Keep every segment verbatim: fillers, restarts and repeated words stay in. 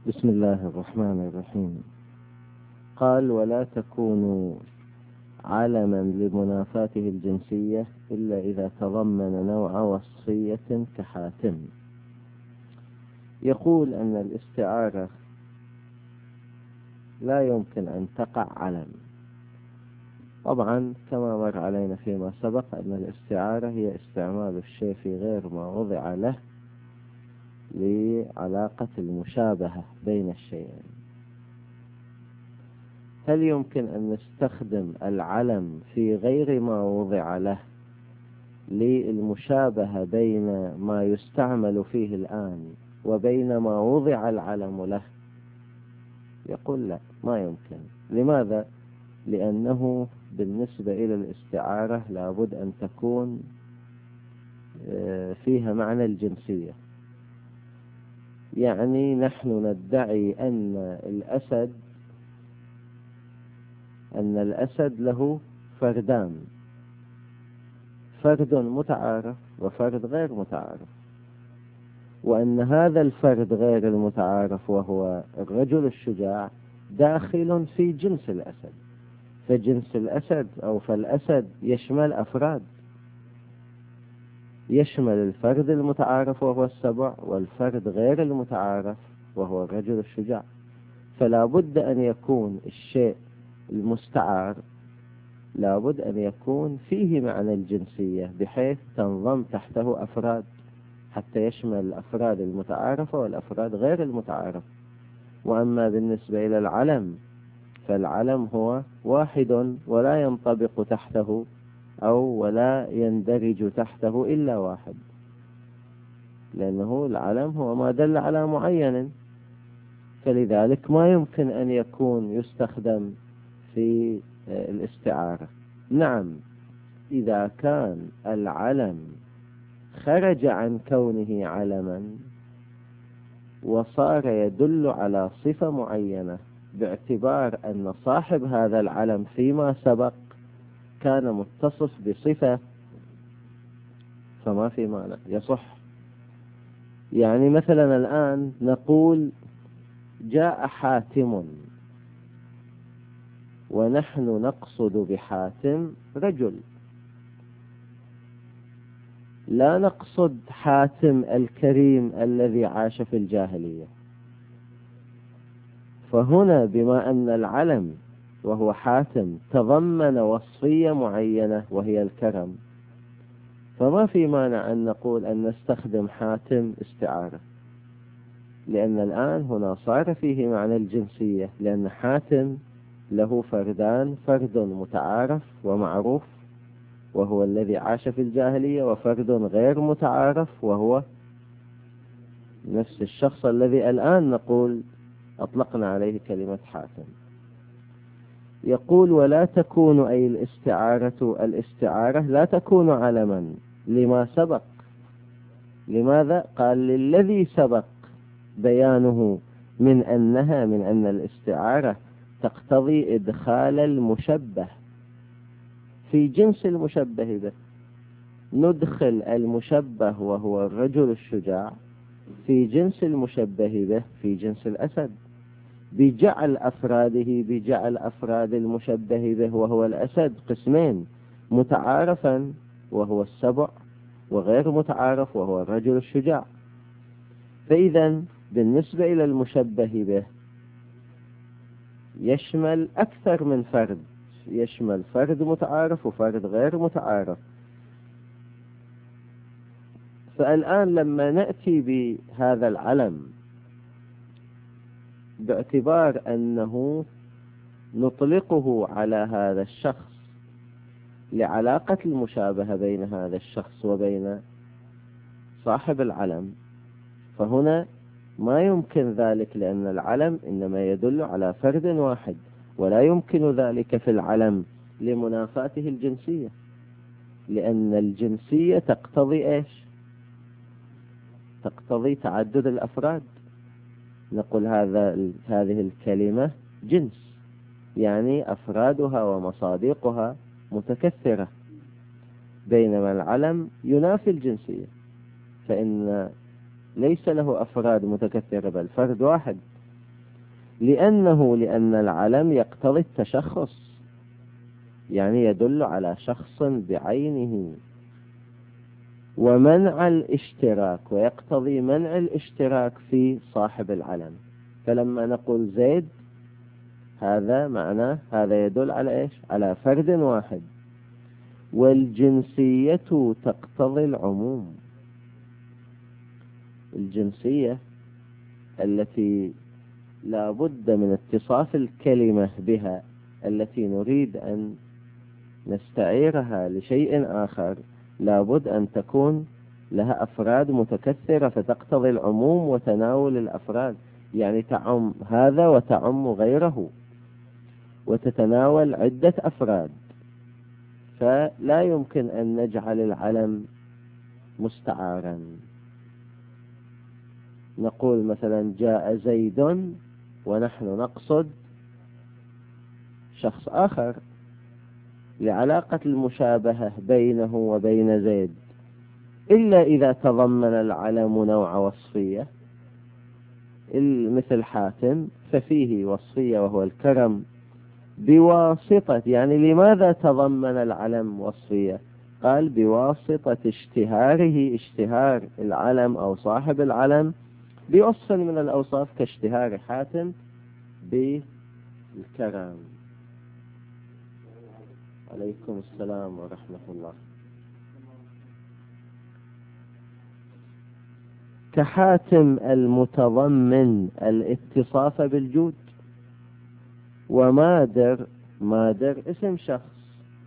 بسم الله الرحمن الرحيم. قال: ولا تكون علما لمنافاته الجنسية إلا إذا تضمن نوع وصفية كحاتم. يقول أن الاستعارة لا يمكن أن تقع علم. طبعا كما مر علينا فيما سبق أن الاستعارة هي استعمال الشيء في غير ما وضع له لعلاقة المشابهة بين الشيئين. هل يمكن أن نستخدم العلم في غير ما وضع له للمشابهة بين ما يستعمل فيه الآن وبين ما وضع العلم له؟ يقول لا، ما يمكن. لماذا؟ لأنه بالنسبة إلى الاستعارة لابد أن تكون فيها معنى الجنسية. يعني نحن ندعي أن الأسد أن الأسد له فردان، فرد متعارف وفرد غير متعارف، وأن هذا الفرد غير المتعارف وهو الرجل الشجاع داخل في جنس الأسد. فجنس الأسد أو فالأسد يشمل أفراد، يشمل الفرد المتعارف وهو السبع والفرد غير المتعارف وهو الرجل الشجاع. فلا بد أن يكون الشيء المستعار لابد أن يكون فيه معنى الجنسية بحيث تنضم تحته أفراد حتى يشمل الأفراد المتعارفة والأفراد غير المتعارف. وأما بالنسبة إلى العلم فالعلم هو واحد ولا ينطبق تحته أو ولا يندرج تحته إلا واحد، لأنه العلم هو ما دل على معين، فلذلك ما يمكن أن يكون يستخدم في الاستعارة. نعم، إذا كان العلم خرج عن كونه علما وصار يدل على صفة معينة باعتبار أن صاحب هذا العلم فيما سبق كان متصف بصفة، فما في معنى، يصح. يعني مثلا الآن نقول جاء حاتم، ونحن نقصد بحاتم رجل، لا نقصد حاتم الكريم الذي عاش في الجاهلية. فهنا بما أن العلم وهو حاتم تضمن وصفية معينة وهي الكرم، فما في مانع أن نقول أن نستخدم حاتم استعارة، لأن الآن هنا صار فيه معنى الجنسية، لأن حاتم له فردان، فرد متعارف ومعروف وهو الذي عاش في الجاهلية، وفرد غير متعارف وهو نفس الشخص الذي الآن نقول أطلقنا عليه كلمة حاتم. يقول: ولا تكون أي الاستعارة الاستعارة لا تكون علما لما سبق. لماذا؟ قال: للذي سبق بيانه من أنها من أن الاستعارة تقتضي إدخال المشبه في جنس المشبه به. ندخل المشبه وهو الرجل الشجاع في جنس المشبه به في جنس الأسد، بجعل أفراده بجعل أفراد المشبه به وهو الأسد قسمين: متعارفا وهو السبع، وغير متعارف وهو الرجل الشجاع. فإذا بالنسبة إلى المشبه به يشمل أكثر من فرد، يشمل فرد متعارف وفرد غير متعارف. فالآن لما نأتي بهذا العلم باعتبار أنه نطلقه على هذا الشخص لعلاقة المشابهة بين هذا الشخص وبين صاحب العلم، فهنا ما يمكن ذلك، لأن العلم إنما يدل على فرد واحد، ولا يمكن ذلك في العلم لمنافاته الجنسية، لأن الجنسية تقتضي إيش؟ تقتضي تعدد الأفراد. نقول هذا هذه الكلمة جنس، يعني أفرادها ومصادقها متكثرة، بينما العلم ينافي الجنسية، فإن ليس له أفراد متكثرة بل فرد واحد. لأنه لأن العلم يقتضي التشخص، يعني يدل على شخص بعينه، ومنع الاشتراك، ويقتضي منع الاشتراك في صاحب العلم. فلما نقول زيد هذا معناه هذا يدل على إيش؟ على فرد واحد. والجنسية تقتضي العموم. الجنسية التي لا بد من اتصاف الكلمة بها، التي نريد أن نستعيرها لشيء آخر، لا بد أن تكون لها أفراد متكثرة، فتقتضي العموم وتناول الأفراد، يعني تعم هذا وتعم غيره وتتناول عدة أفراد. فلا يمكن أن نجعل العلم مستعارا. نقول مثلا جاء زيد ونحن نقصد شخص آخر لعلاقة المشابهة بينه وبين زيد، إلا إذا تضمن العلم نوع وصفية مثل حاتم، ففيه وصفية وهو الكرم بواسطة. يعني لماذا تضمن العلم وصفية؟ قال بواسطة اشتهاره، اشتهار العلم أو صاحب العلم بوصف من الأوصاف كاشتهار حاتم بالكرم. عليكم السلام ورحمة الله. كحاتم المتضمن الاتصاف بالجود، ومادر، مادر اسم شخص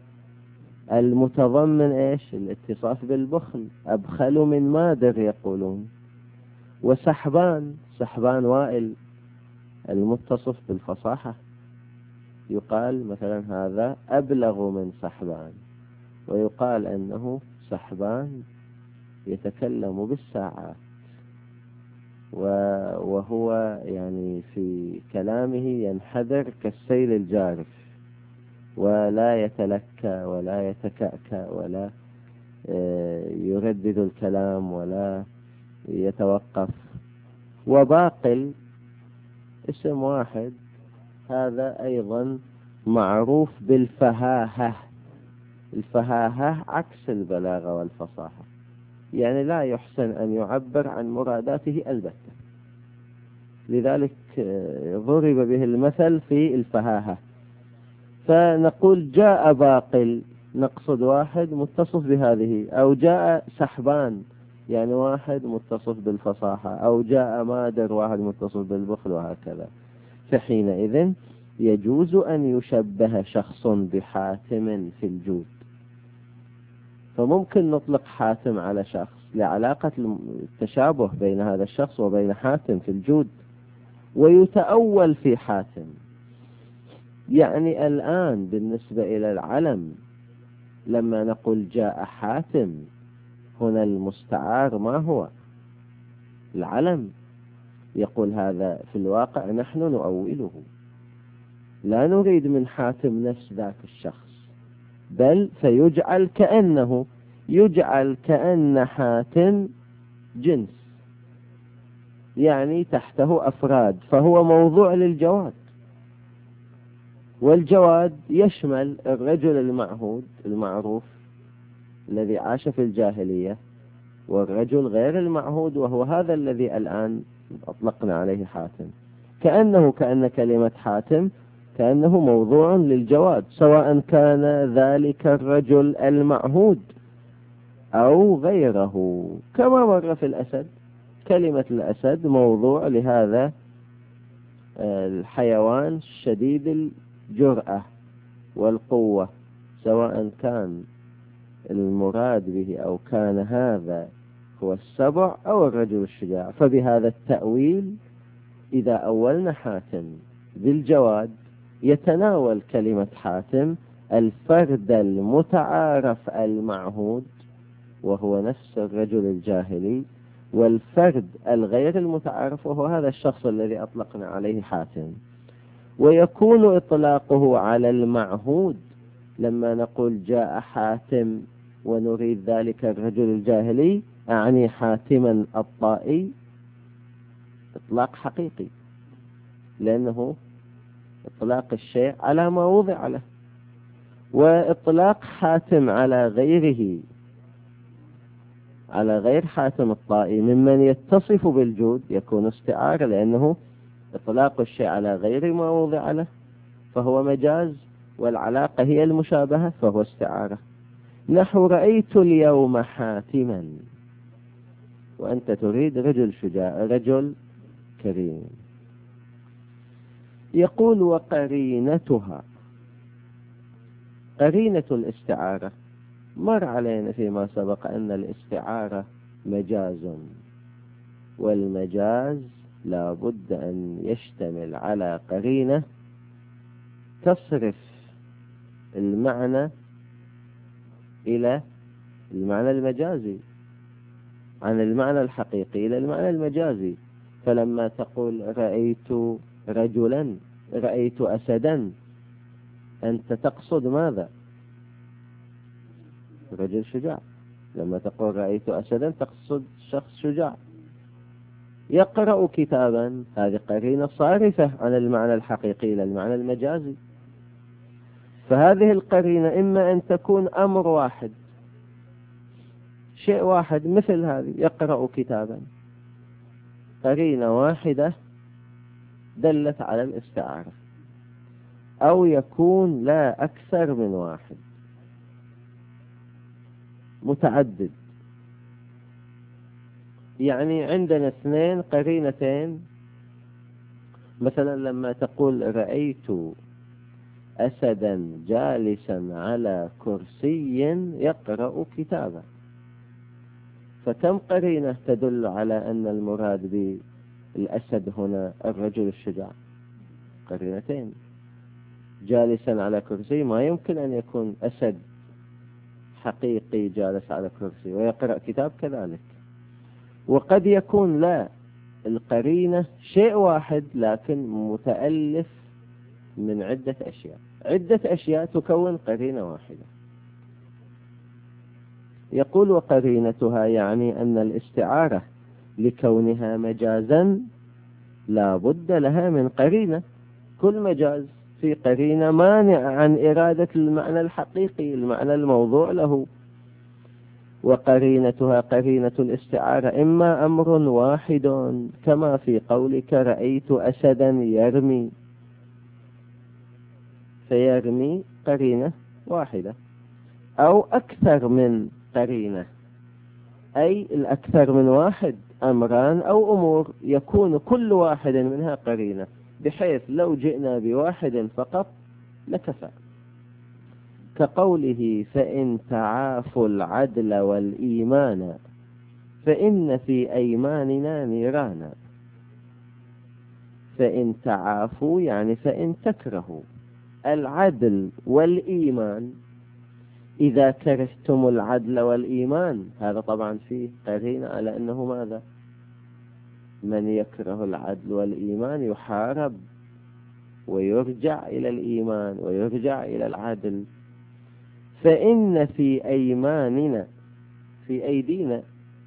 المتضمن ايش؟ الاتصاف بالبخل، أبخل من مادر يقولون. وسحبان، سحبان وائل المتصف بالفصاحة، يقال مثلا هذا أبلغ من سحبان، ويقال أنه سحبان يتكلم بالساعات، وهو يعني في كلامه ينحدر كالسيل الجارف، ولا يتلكى ولا يتكأكأ ولا يردد الكلام ولا يتوقف. وباقل اسم واحد، هذا أيضا معروف بالفهاهة. الفهاهة عكس البلاغة والفصاحة، يعني لا يحسن أن يعبر عن مراداته البتة، لذلك ضرب به المثل في الفهاهة. فنقول جاء باقل، نقصد واحد متصف بهذه، أو جاء سحبان يعني واحد متصف بالفصاحة، أو جاء مادر واحد متصف بالبخل، وهكذا. فحينئذ يجوز أن يشبه شخص بحاتم في الجود. فممكن نطلق حاتم على شخص لعلاقة التشابه بين هذا الشخص وبين حاتم في الجود، ويتأول في حاتم. يعني الآن بالنسبة إلى العلم لما نقول جاء حاتم، هنا المستعار ما هو؟ العلم. يقول هذا في الواقع نحن نؤوله، لا نريد من حاتم نفس ذاك الشخص، بل فيجعل كأنه يجعل كأن حاتم جنس، يعني تحته أفراد، فهو موضوع للجواد. والجواد يشمل الرجل المعهود المعروف الذي عاش في الجاهلية، والرجل غير المعهود، وهو هذا الذي الآن أطلقنا عليه حاتم. كأنه كأن كلمة حاتم كأنه موضوع للجواد، سواء كان ذلك الرجل المعهود أو غيره. كما مر في الأسد، كلمة الأسد موضوع لهذا الحيوان شديد الجرأة والقوة، سواء كان المراد به أو كان هذا هو السبع أو الرجل الشجاع. فبهذا التأويل إذا أولنا حاتم بالجواد يتناول كلمة حاتم الفرد المتعارف المعهود، وهو نفس الرجل الجاهلي، والفرد الغير المتعارف، وهو هذا الشخص الذي أطلقنا عليه حاتم. ويكون إطلاقه على المعهود لما نقول جاء حاتم ونريد ذلك الرجل الجاهلي، أعني حاتما الطائي، إطلاق حقيقي. لأنه إطلاق الشيء على ما وضع له، وإطلاق حاتم على غيره، على غير حاتم الطائي ممن يتصف بالجود يكون استعارة، لأنه إطلاق الشيء على غير ما وضع له فهو مجاز، والعلاقة هي المشابهة فهو استعارة. نحو رأيت اليوم حاتما، وأنت تريد رجل شجاع، رجل كريم. يقول وقرينتها، قرينة الاستعارة مر علينا فيما سبق أن الاستعارة مجاز، والمجاز لا بد أن يشتمل على قرينة تصرف المعنى إلى المعنى المجازي عن المعنى الحقيقي إلى المعنى المجازي. فلما تقول رأيت رجلا، رأيت أسدا، أنت تقصد ماذا؟ رجل شجاع. لما تقول رأيت أسدا تقصد شخص شجاع. يقرأ كتابا، هذه قرينة صارفة عن المعنى الحقيقي إلى المعنى المجازي. فهذه القرينة إما أن تكون أمر واحد، شيء واحد، مثل هذه يقرأ كتابا، قرينة واحدة دلت على الاستعارة، أو يكون لا أكثر من واحد، متعدد. يعني عندنا اثنين قرينتين، مثلا لما تقول رأيت أسدا جالسا على كرسي يقرأ كتابا، فكم قرينة تدل على أن المراد بالأسد هنا الرجل الشجاع؟ قرينتين. جالسا على كرسي ما يمكن أن يكون أسد حقيقي جالس على كرسي ويقرأ كتاب كذلك. وقد يكون لا، القرينة شيء واحد لكن متألف من عدة أشياء، عدة أشياء تكون قرينة واحدة. يقول وقرينتها، يعني أن الاستعارة لكونها مجازا لا بد لها من قرينة. كل مجاز في قرينة مانع عن إرادة المعنى الحقيقي، المعنى الموضوع له. وقرينتها قرينة الاستعارة إما أمر واحد كما في قولك رأيت أسدا يرمي، فيرمي قرينة واحدة، أو أكثر من قرينة، أي الأكثر من واحد أمران أو أمور يكون كل واحد منها قرينة، بحيث لو جئنا بواحد فقط لكفى. كقوله فإن تعافوا العدل والإيمان فإن في أيماننا نيرانا. فإن تعافوا يعني فإن تكرهوا العدل والإيمان، إذا كرهتم العدل والإيمان، هذا طبعا فيه قرينة على أنه ماذا؟ من يكره العدل والإيمان يحارب ويرجع إلى الإيمان ويرجع إلى العدل. فإن في أيماننا، في أيدينا،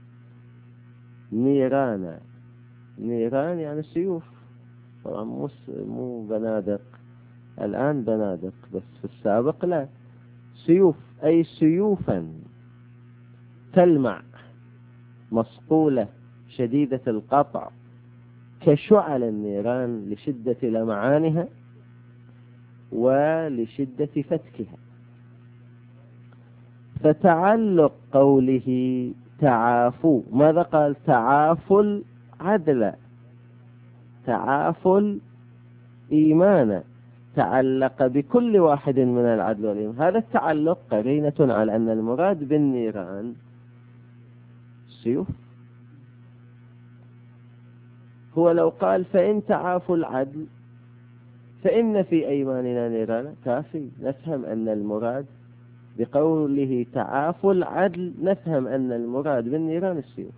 نيرانا. نيران يعني سيوف، طبعا مو مو بنادق، الآن بنادق بس في السابق لا، سيوف، أي سيوفا تلمع مصقولة شديدة القطع كشعل النيران لشدة لمعانها ولشدة فتكها. فتعلق قوله تعافوا، ماذا قال؟ تعافوا العدل، تعافوا الإيمان، تعلق بكل واحد من العدل والإيمان. هذا التعلق قرينة على أن المراد بالنيران السيوف. هو لو قال فإن تعافوا العدل فإن في أيماننا نيران كافي، نفهم أن المراد بقوله تعافوا العدل، نفهم أن المراد بالنيران السيوف.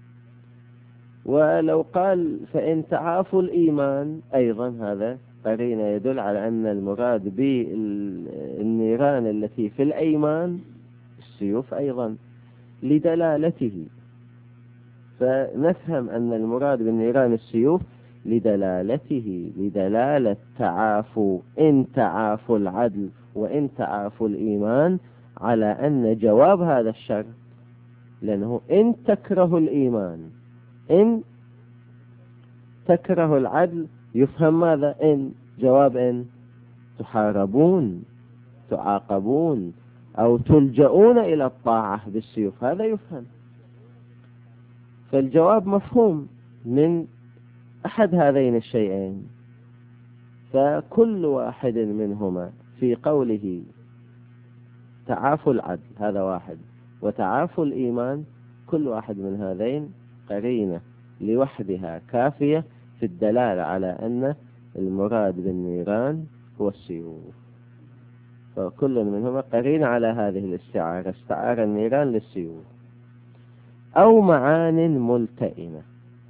ولو قال فإن تعافوا الإيمان أيضا هذا قرينة يدل على أن المراد بالنيران التي في الأيمان السيوف أيضا لدلالته. فنفهم أن المراد بالنيران السيوف، لدلالته لدلالة تعافوا إن تعافوا العدل وإن تعافوا الإيمان على أن جواب هذا الشرط، لأنه إن تكره الإيمان إن تكره العدل يفهم ماذا؟ إن جواب إن تحاربون تعاقبون أو تلجؤون إلى الطاعة بالسيوف، هذا يفهم. فالجواب مفهوم من أحد هذين الشيئين، فكل واحد منهما في قوله تعافوا العدل هذا واحد وتعافوا الإيمان، كل واحد من هذين قرينة لوحدها كافية في الدلالة على أن المراد بالنيران هو السيوف، فكل منهما قرينة على هذه الاستعارة، استعار النيران للسيوف. أو معان ملتئمة،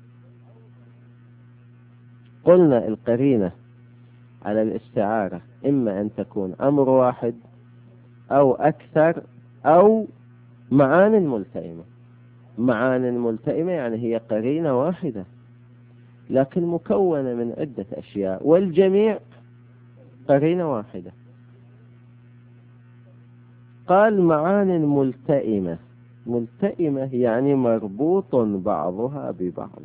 قلنا القرينة على الاستعارة إما أن تكون أمر واحد أو أكثر أو معان ملتئمة. معان ملتئمة يعني هي قرينة واحدة لكن مكونة من عدة أشياء، والجميع قرينة واحدة. قال معان ملتئمة، ملتئمة يعني مربوط بعضها ببعض،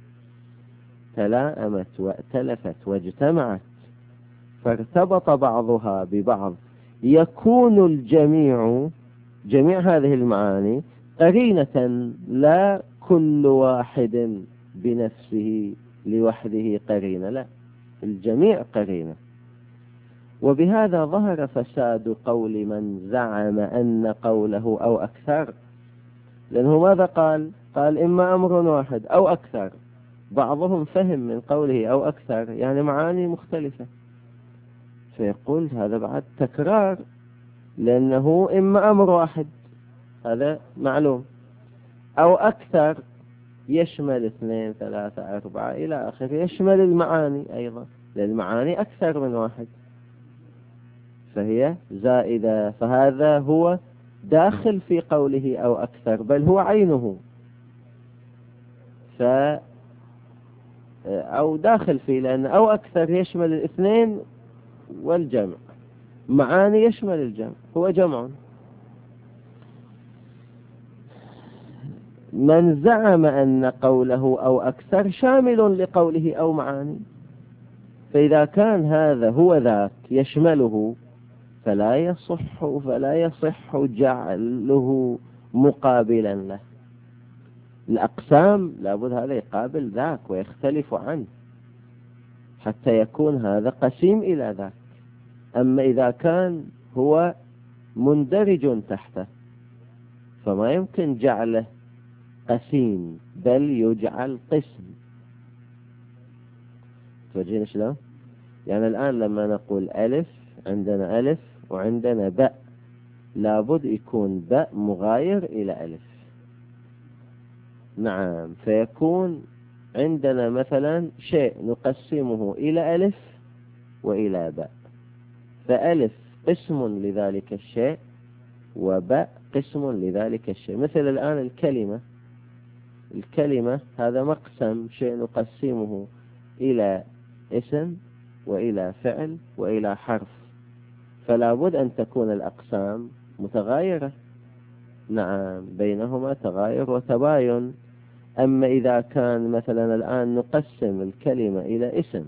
تلائمت وائتلفت واجتمعت فارتبط بعضها ببعض، يكون الجميع جميع هذه المعاني قرينة، لا كل واحد بنفسه لوحده قرينة، لا الجميع قرينة. وبهذا ظهر فساد قول من زعم أن قوله أو أكثر، لأنه ماذا قال؟ قال إما أمر واحد أو أكثر، بعضهم فهم من قوله أو أكثر يعني معاني مختلفة، فيقول هذا بعد تكرار، لأنه إما أمر واحد هذا معلوم أو أكثر يشمل اثنين ثلاثة أربعة إلى آخر، يشمل المعاني أيضا لأن المعاني أكثر من واحد فهي زائدة، فهذا هو داخل في قوله أو أكثر بل هو عينه، ف أو داخل فيه، لأن أو أكثر يشمل الاثنين والجمع، معاني يشمل الجمع هو جمع. من زعم أن قوله أو أكثر شامل لقوله أو معاني، فإذا كان هذا هو ذاك يشمله فلا يصح فلا يصح جعله مقابلا له. الأقسام لابد هذا يقابل ذاك ويختلف عنه حتى يكون هذا قسيم إلى ذاك. أما إذا كان هو مندرج تحته فما يمكن جعله قسيم بل يجعل قسم. توجهين شلون؟ يعني الآن لما نقول ألف، عندنا ألف وعندنا باء، لابد يكون باء مغاير إلى ألف. نعم، فيكون عندنا مثلا شيء نقسمه إلى ألف وإلى باء، فألف قسم لذلك الشيء وباء قسم لذلك الشيء. مثل الآن الكلمة، الكلمة هذا مقسم، شيء نقسمه إلى اسم وإلى فعل وإلى حرف، فلا بد أن تكون الأقسام متغايرة. نعم، بينهما تغاير وتباين. أما إذا كان مثلا الآن نقسم الكلمة إلى اسم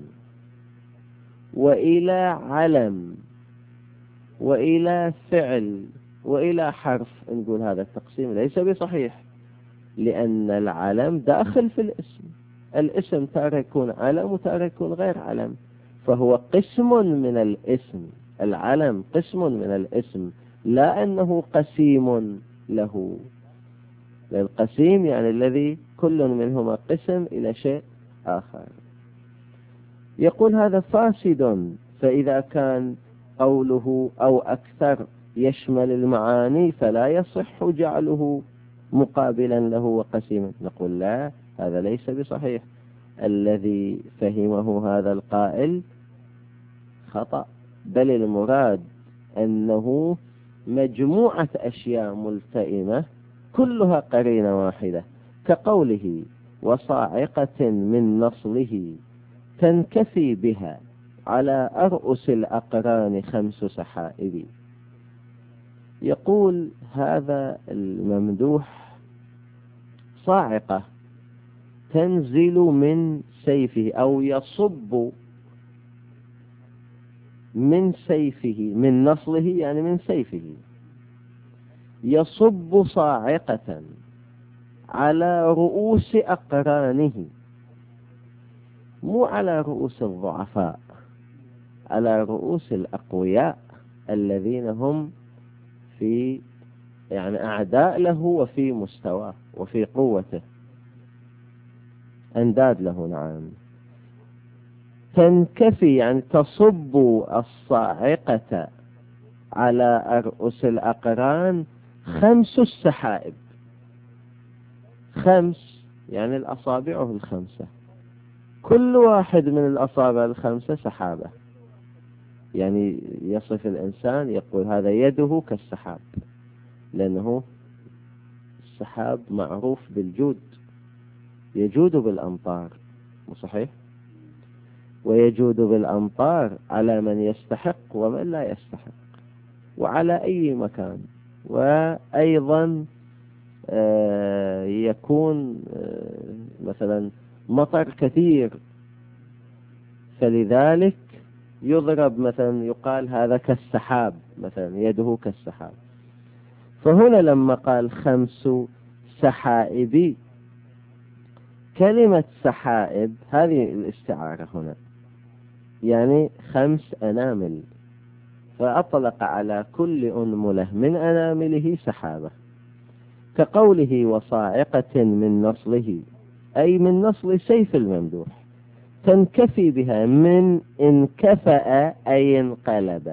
وإلى علم وإلى فعل وإلى حرف، نقول هذا التقسيم ليس بصحيح، لأن العلم داخل في الاسم، الاسم تارة يكون علم وتارة يكون غير علم، فهو قسم من الاسم، العلم قسم من الاسم، لا أنه قسيم له. القسيم يعني الذي كل منهما قسم إلى شيء آخر. يقول هذا فاسد، فإذا كان قوله أو أكثر يشمل المعاني فلا يصح جعله مقابلا له وقسيما. نقول لا، هذا ليس بصحيح، الذي فهمه هذا القائل خطأ، بل المراد أنه مجموعة أشياء ملتئمة كلها قرينة واحدة، كقوله وصاعقة من نصله تنكفي بها على أرؤس الأقران خمس سحائب. يقول هذا الممدوح صاعقة تنزل من سيفه أو يصب من سيفه، من نصله يعني من سيفه، يصب صاعقة على رؤوس أقرانه، مو على رؤوس الضعفاء، على رؤوس الأقوياء الذين هم في يعني أعداء له وفي مستواه وفي قوته، أنداد له. نعم. تنكفي يعني تصب الصاعقة على أرؤس الأقران خمس السحائب. خمس يعني الأصابع الخمسة، كل واحد من الأصابع الخمسة سحابة. يعني يصف الإنسان يقول هذا يده كالسحاب، لأنه السحاب معروف بالجود، يجود بالأمطار، صحيح، ويجود بالأمطار على من يستحق ومن لا يستحق وعلى أي مكان. وأيضا يكون مثلا مطر كثير، فلذلك يضرب مثلا يقال هذا كالسحاب، مثلا يده كالسحاب. فهنا لما قال خمس سحائب، كلمة سحائب هذه الاستعارة هنا يعني خمس أنامل، فأطلق على كل أنملة من أنامله سحابة، كقوله وصاعقة من نصله، أي من نصل سيف الممدوح، تنكفي بها من انكفأ أي انقلب.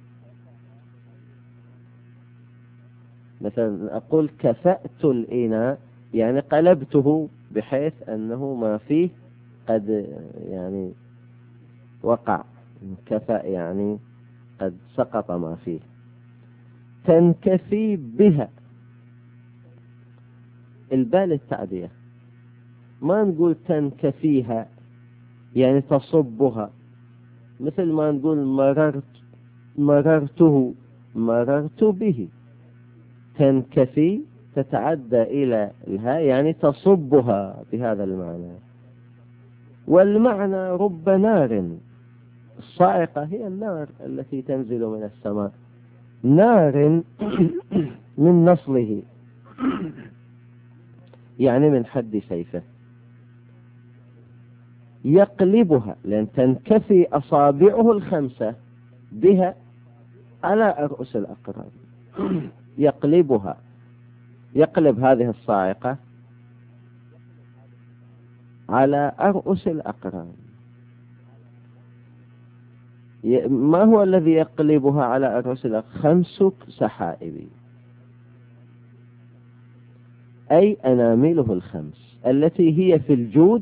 مثلا أقول كفأت الإناء يعني قلبته بحيث أنه ما فيه قد يعني وقع، كفأ يعني قد سقط ما فيه. تنكفي بها، البال التعدية، ما نقول تنكفيها يعني تصبها، مثل ما نقول مررت مررته مررت به. تنكفي تتعدى إلى الهاء يعني تصبها بهذا المعنى. والمعنى رب نار، الصاعقة هي النار التي تنزل من السماء، نار من نصله يعني من حد سيفه، يقلبها، لأن تنكفي أصابعه الخمسة بها على رؤوس الأقران، يقلبها، يقلب هذه الصاعقة على رؤوس الأقران. ما هو الذي يقلبها على رؤوس الأقران؟ خمس سحائب، أي أنامله الخمس التي هي في الجود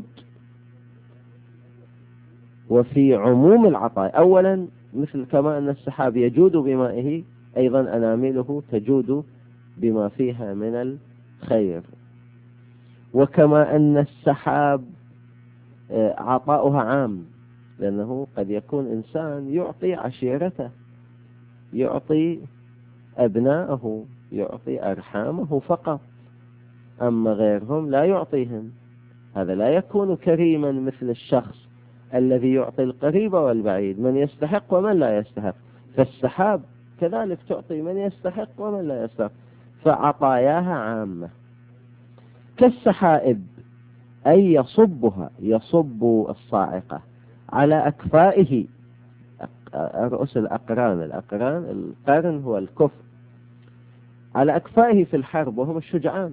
وفي عموم العطاء. أولا مثل كما أن السحاب يجود بمائه، أيضا أنامله تجود بما فيها من الخير. وكما أن السحاب عطاؤها عام، لأنه قد يكون إنسان يعطي عشيرته، يعطي أبناءه، يعطي أرحامه فقط، أما غيرهم لا يعطيهم. هذا لا يكون كريما مثل الشخص الذي يعطي القريب والبعيد، من يستحق ومن لا يستحق. فالسحاب كذلك تعطي من يستحق ومن لا يستحق، فعطاياها عامة. كالسحائب أي يصبها، يصب الصاعقة على أكفائه، رؤوس الأقران، الأقران القرن هو الكف، على أكفائه في الحرب وهم الشجعان،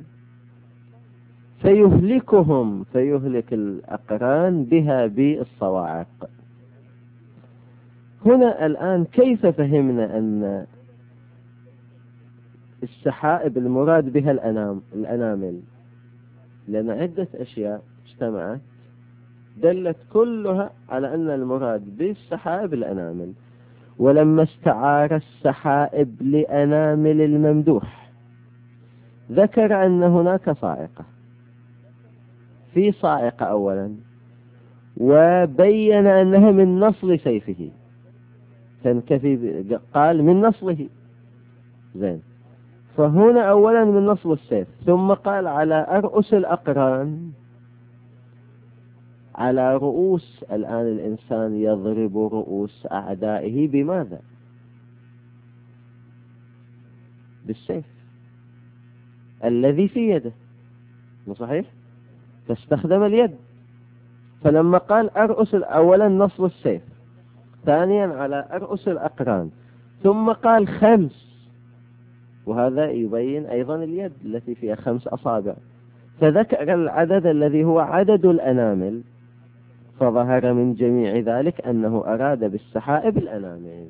فيهلكهم، فيهلك الأقران بها بالصواعق. هنا الآن كيف فهمنا أن السحائب المراد بها الأنام الأنامل؟ لأن عدة أشياء اجتمعت دلت كلها على أن المراد بالسحائب الأنامل. ولما استعار السحائب لأنامل الممدوح ذكر أن هناك صاعقة، في صاعقة أولا، وبين أنها من نصل سيفه، تنكفي قال من نصله. زين، فهنا أولا من نصل السيف، ثم قال على أرؤس الأقران، على رؤوس. الآن الإنسان يضرب رؤوس أعدائه بماذا؟ بالسيف الذي في يده، مو صحيح؟ فاستخدم اليد. فلما قال أرؤس، أولا نصل السيف، ثانيا على أرؤس الأقران، ثم قال خمس، وهذا يبين أيضا اليد التي فيها خمس أصابع، فذكر العدد الذي هو عدد الأنامل، فظهر من جميع ذلك أنه أراد بالسحائب الأنامل.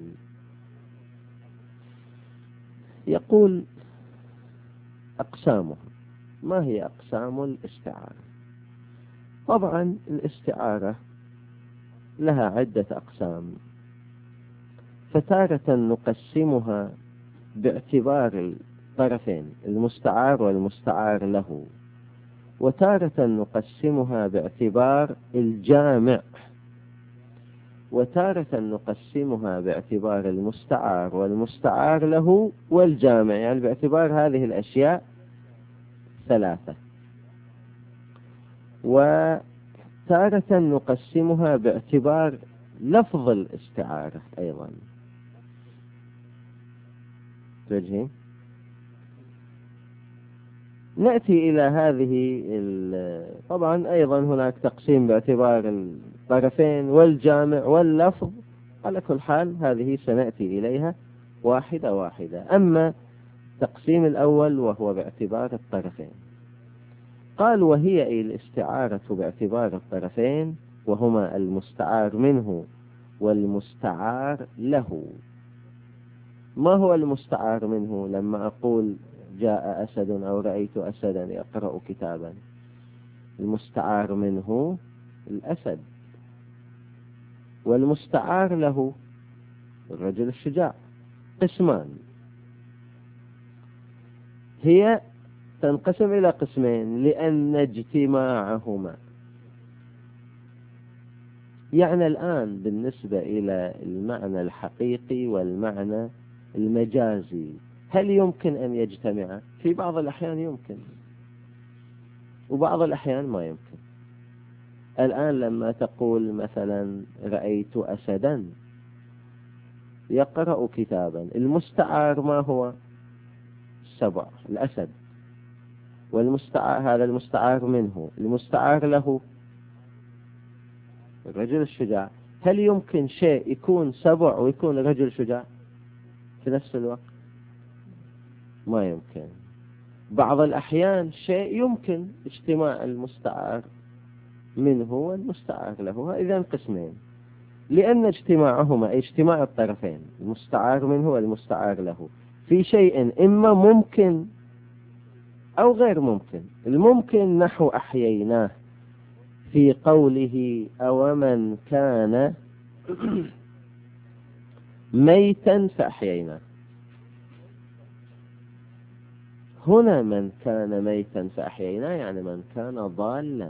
يقول أقسامه. ما هي أقسام الاستعارة؟ طبعا الاستعارة لها عدة أقسام، فتارة نقسمها باعتبار الطرفين المستعار والمستعار له، وتارة نقسمها باعتبار الجامع، وتارة نقسمها باعتبار المستعار والمستعار له والجامع، يعني باعتبار هذه الأشياء ثلاثة. وتارة نقسمها باعتبار لفظ الاستعارة أيضا. توجهين؟ نأتي إلى هذه. طبعا أيضا هناك تقسيم باعتبار الطرفين والجامع واللفظ. على كل حال هذه سنأتي إليها واحدة واحدة. أما التقسيم الأول وهو باعتبار الطرفين، قال وهي الاستعارة باعتبار الطرفين، وهما المستعار منه والمستعار له. ما هو المستعار منه؟ لما أقول جاء أسد أو رأيت أسدا يقرأ كتابا، المستعار منه الأسد، والمستعار له الرجل الشجاع. قسمان، هي تنقسم إلى قسمين لأن اجتماعهما، يعني الآن بالنسبة إلى المعنى الحقيقي والمعنى المجازي، هل يمكن أن يجتمع؟ في بعض الأحيان يمكن، وبعض الأحيان ما يمكن. الآن لما تقول مثلا رأيت أسدا يقرأ كتابا، المستعار ما هو؟ السبع، الأسد، والمستعار هذا المستعار منه، المستعار له الرجل الشجاع. هل يمكن شيء يكون سبع ويكون رجل شجاع في نفس الوقت؟ ما يمكن. بعض الأحيان شيء يمكن اجتماع المستعار منه والمستعار له. إذن قسمين، لأن اجتماعهما أي اجتماع الطرفين المستعار منه والمستعار له في شيء إما ممكن أو غير ممكن. الممكن نحو أحييناه في قوله أومن كان ميتا فأحييناه. هنا من كان ميتا فأحييناه يعني من كان ضالا،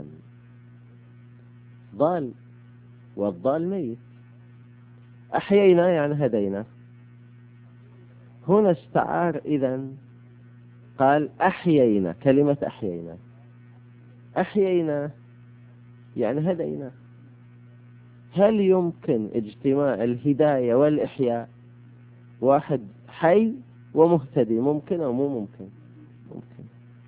ضال، والضال ميت. أحيينا يعني هدينا. هنا استعار، إذن قال أحيينا، كلمة أحيينا، أحيينا يعني هدينا. هل يمكن اجتماع الهداية والإحياء؟ واحد حي ومهتدي، ممكن أو مو ممكن؟ ممكن.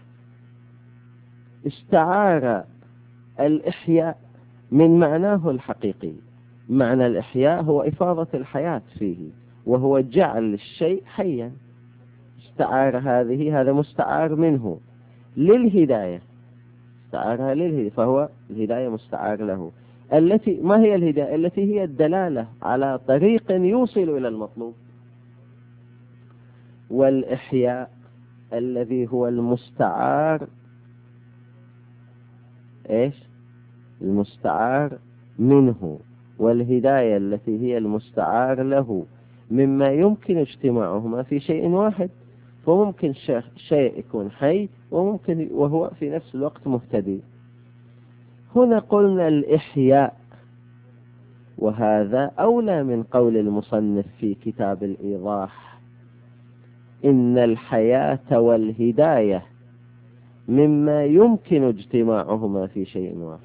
استعار الإحياء من معناه الحقيقي. معنى الإحياء هو إفاضة الحياة فيه، وهو جعل الشيء حيا. استعار هذه، هذا مستعار منه للهداية، استعارها للهداية، فهو الهداية مستعار له. التي ما هي الهداية؟ التي هي الدلالة على طريق يوصل إلى المطلوب. والإحياء الذي هو المستعار إيش؟ المستعار منه، والهداية التي هي المستعار له، مما يمكن اجتماعهما في شيء واحد. فممكن شيء يكون حي وممكن وهو في نفس الوقت مهتدي. هنا قلنا الإحياء وهذا أولى من قول المصنف في كتاب الإيضاح: إن الحياة والهداية مما يمكن اجتماعهما في شيء واحد.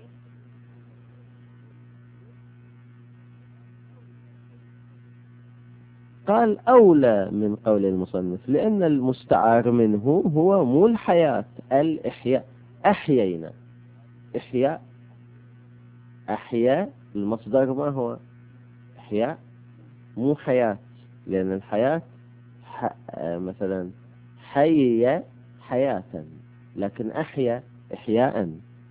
قال أولى من قول المصنف، لأن المستعار منه هو مو الحياة، الإحياء. أحيينا، إحياء، أحياء المصدر ما هو؟ إحياء، مو حياة، لأن الحياة ح... مثلا حي حياة، لكن أحيا إحياء.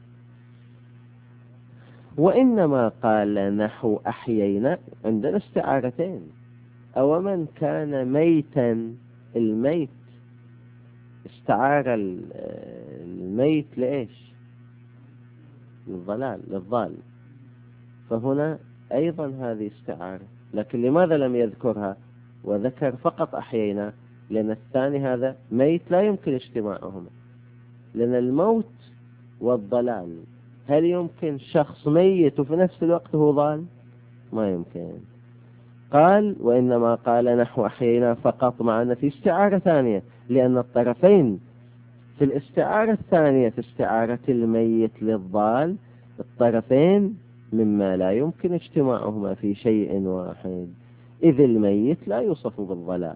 وإنما قال نحو أحيينا عندنا استعارتين: أو من كان ميتا، الميت استعار الميت لإيش؟ للضلال، للضال، فهنا أيضا هذه استعارة. لكن لماذا لم يذكرها وذكر فقط أحيينا؟ لأن الثاني هذا ميت لا يمكن اجتماعهما، لأن الموت والضلال، هل يمكن شخص ميت وفي نفس الوقت هو ضال؟ ما يمكن. قال وإنما قال نحو أحيينا فقط، مع أن في استعارة ثانية، لأن الطرفين في الاستعارة الثانية، في استعارة الميت للضال، الطرفين مما لا يمكن اجتماعهما في شيء واحد، إذ الميت لا يوصف بالضلال.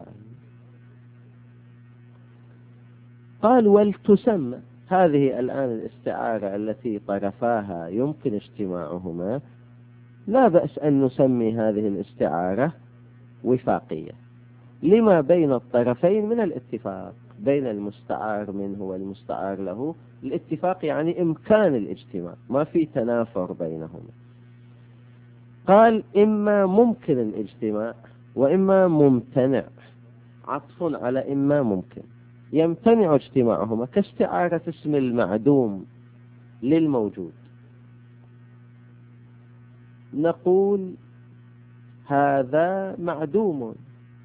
قال ولتسمى، هذه الآن الاستعارة التي طرفاها يمكن اجتماعهما، لا بأس أن نسمي هذه الاستعارة وفاقية لما بين الطرفين من الاتفاق، بين المستعار منه والمستعار له الاتفاق، يعني إمكان الاجتماع، ما في تنافر بينهما. قال إما ممكن الاجتماع وإما ممتنع، عطف على إما ممكن. يمتنع اجتماعهما كاستعارة اسم المعدوم للموجود، نقول هذا معدوم،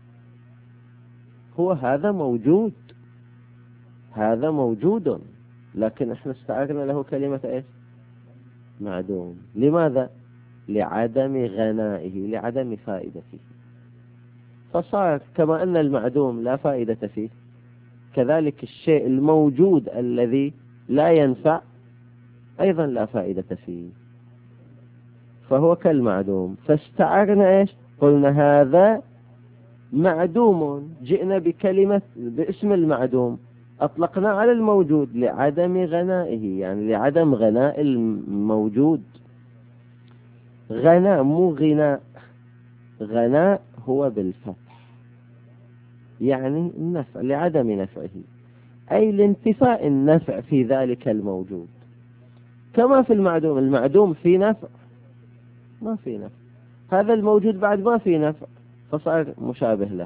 هو هذا موجود، هذا موجود، لكن احنا استعرنا له كلمة ايش؟ معدوم. لماذا؟ لعدم غنائه، لعدم فائدته. فصار كما أن المعدوم لا فائدة فيه، كذلك الشيء الموجود الذي لا ينفع أيضا لا فائدة فيه، فهو كالمعدوم. فاستعرنا ايش؟ قلنا هذا معدوم، جئنا بكلمة باسم المعدوم، أطلقنا على الموجود لعدم غنائه، يعني لعدم غناء الموجود. غناء مو غناء، غناء هو بالفتح، يعني النفع، لعدم نفعه، أي لانتفاء النفع في ذلك الموجود. كما في المعدوم، المعدوم في نفع؟ ما في نفع. هذا الموجود بعد ما في نفع، فصار مشابه له.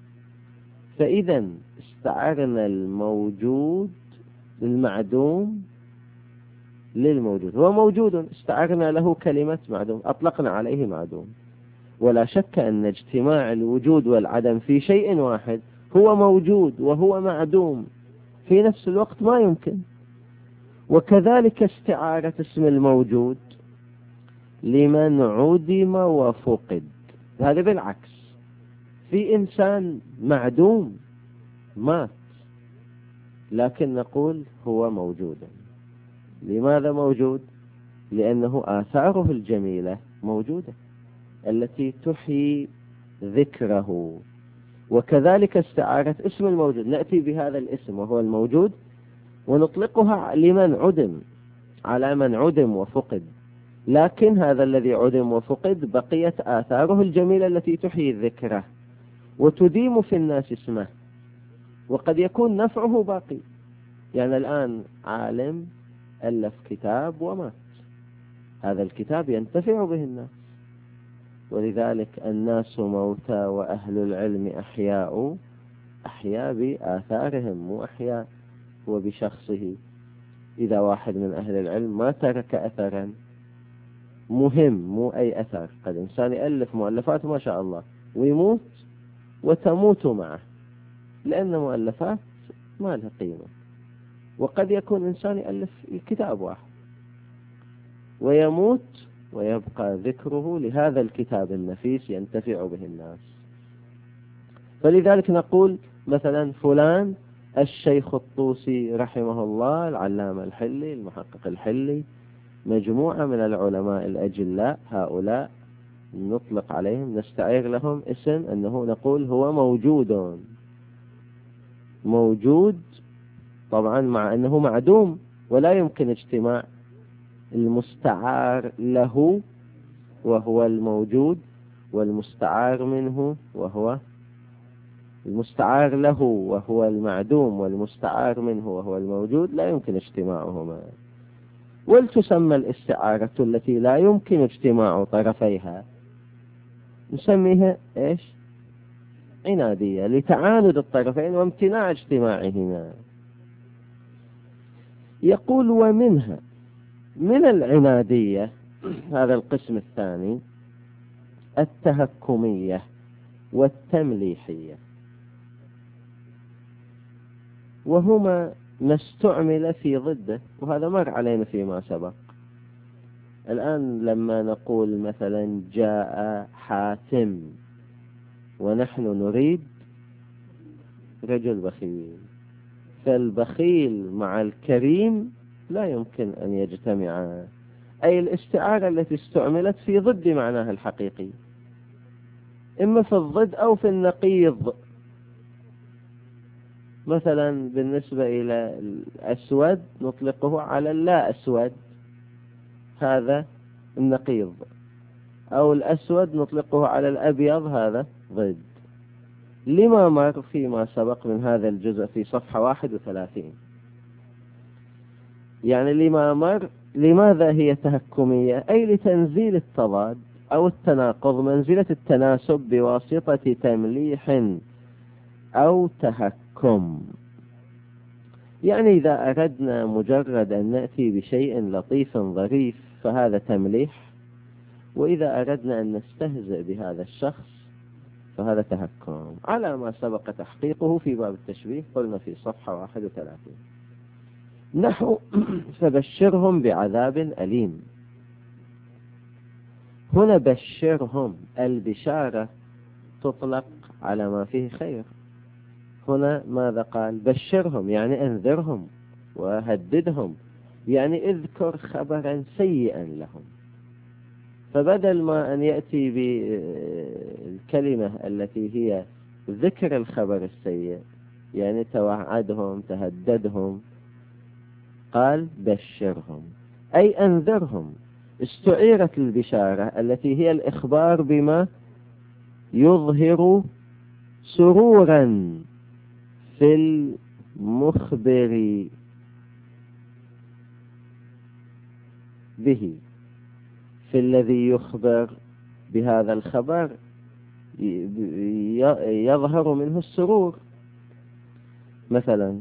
فإذا استعرنا الموجود المعدوم للموجود، هو موجود استعرنا له كلمة معدوم، أطلقنا عليه معدوم. ولا شك أن اجتماع الوجود والعدم في شيء واحد، هو موجود وهو معدوم في نفس الوقت، ما يمكن. وكذلك استعارة اسم الموجود لمن عدم وفقد، هذا بالعكس. في إنسان معدوم مات، لكن نقول هو موجود. لماذا موجود؟ لأنه آثاره الجميلة موجودة التي تحيي ذكره. وكذلك استعارة اسم الموجود، نأتي بهذا الاسم وهو الموجود ونطلقها لمن عدم، على من عدم وفقد، لكن هذا الذي عدم وفقد بقيت آثاره الجميلة التي تحيي ذكره وتديم في الناس اسمه، وقد يكون نفعه باقي. يعني الآن عالم ألف كتاب ومات، هذا الكتاب ينتفع به الناس، ولذلك الناس موتى وأهل العلم أحياء، أحياء بآثارهم مو أحياء هو بشخصه. إذا واحد من أهل العلم ما ترك أثرا مهم، مو أي أثر، قد إنسان يألف مؤلفات ما شاء الله ويموت وتموت معه، لأن مؤلفات ما لها قيمة. وقد يكون إنسان يألف كتاب واحد ويموت ويبقى ذكره لهذا الكتاب النفيس ينتفع به الناس. فلذلك نقول مثلا فلان الشيخ الطوسي رحمه الله، العلامة الحلي، المحقق الحلي، مجموعة من العلماء الأجلاء، هؤلاء نطلق عليهم، نستعير لهم اسم أنه نقول هو موجود موجود طبعا، مع أنه معدوم ولا يمكن اجتماع المستعار له وهو الموجود والمستعار منه وهو المستعار له وهو المعدوم والمستعار منه وهو الموجود، لا يمكن اجتماعهما. ولتسمى الاستعارة التي لا يمكن اجتماع طرفيها نسميها إيش؟ عنادية، لتعاند الطرفين وامتناع اجتماعهما. يقول ومنها، من العنادية هذا القسم الثاني، التهكمية والتمليحية، وهما ما استعمل في ضده، وهذا مر علينا فيما سبق. الآن لما نقول مثلا جاء حاتم ونحن نريد رجل بخيل، فالبخيل مع الكريم لا يمكن أن يجتمعا، أي الاستعارة التي استعملت في ضد معناها الحقيقي، إما في الضد أو في النقيض. مثلا بالنسبة إلى الأسود نطلقه على اللا أسود، هذا النقيض، أو الأسود نطلقه على الأبيض، هذا ضد. لما مر فيما سبق من هذا الجزء في صفحة واحد وثلاثين، يعني لما مر لماذا هي تهكمية؟ أي لتنزيل التضاد أو التناقض منزلة التناسب بواسطة تمليح أو تهكم. يعني إذا أردنا مجرد أن نأتي بشيء لطيف ظريف فهذا تمليح، وإذا أردنا أن نستهزئ بهذا الشخص فهذا تهكم، على ما سبق تحقيقه في باب التشبيه، قلنا في صفحة واحد وثلاثين. نحو فبشرهم بعذاب أليم. هنا بشرهم، البشارة تطلق على ما فيه خير. هنا ماذا قال؟ بشرهم يعني انذرهم وهددهم، يعني اذكر خبرا سيئا لهم. فبدل ما أن يأتي بالكلمة التي هي ذكر الخبر السيء، يعني توعدهم تهددهم، قال بشرهم أي أنذرهم. استعيرت البشارة التي هي الإخبار بما يظهر سرورا في المخبر به، في الذي يخبر بهذا الخبر يظهر منه السرور مثلا،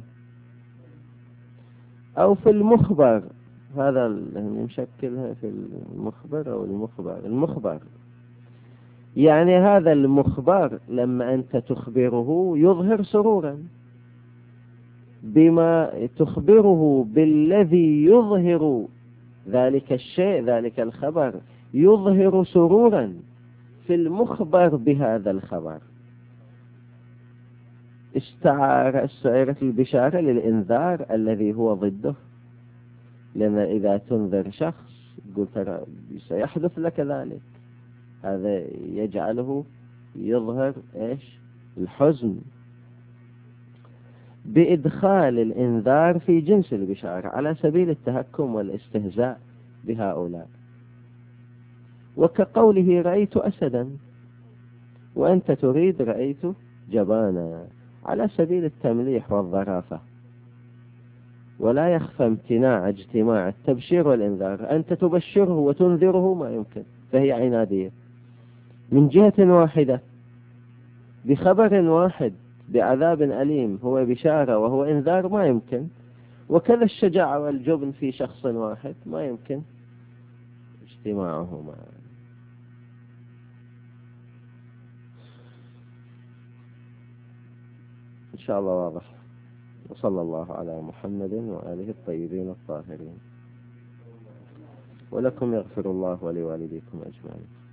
أو في المخبر، هذا نشكلها في المخبر أو المخبر. المخبر يعني هذا المخبر لما أنت تخبره يظهر سرورا بما تخبره بالذي يظهر ذلك الشيء، ذلك الخبر يظهر سرورا في المخبر بهذا الخبر. استعار استعيرت البشارة للإنذار الذي هو ضده، لأن إذا تنذر شخص تقول ترى سيحدث لك ذلك، هذا يجعله يظهر إيش؟ الحزن، بإدخال الإنذار في جنس البشارة على سبيل التهكم والاستهزاء بهؤلاء. وكقوله رأيت أسدا وأنت تريد رأيت جبانا، على سبيل التمليح والظرافة. ولا يخفى امتناع اجتماع التبشير والإنذار، أنت تبشره وتنذره ما يمكن، فهي عنادية من جهة واحدة بخبر واحد بعذاب أليم، هو بشارة وهو إنذار، ما يمكن. وكذا الشجاعة والجبن في شخص واحد ما يمكن اجتماعهما. إن شاء الله واضح. وصلى الله على محمد وآله الطيبين الطاهرين. ولكم يغفر الله ولوالديكم أجمعين.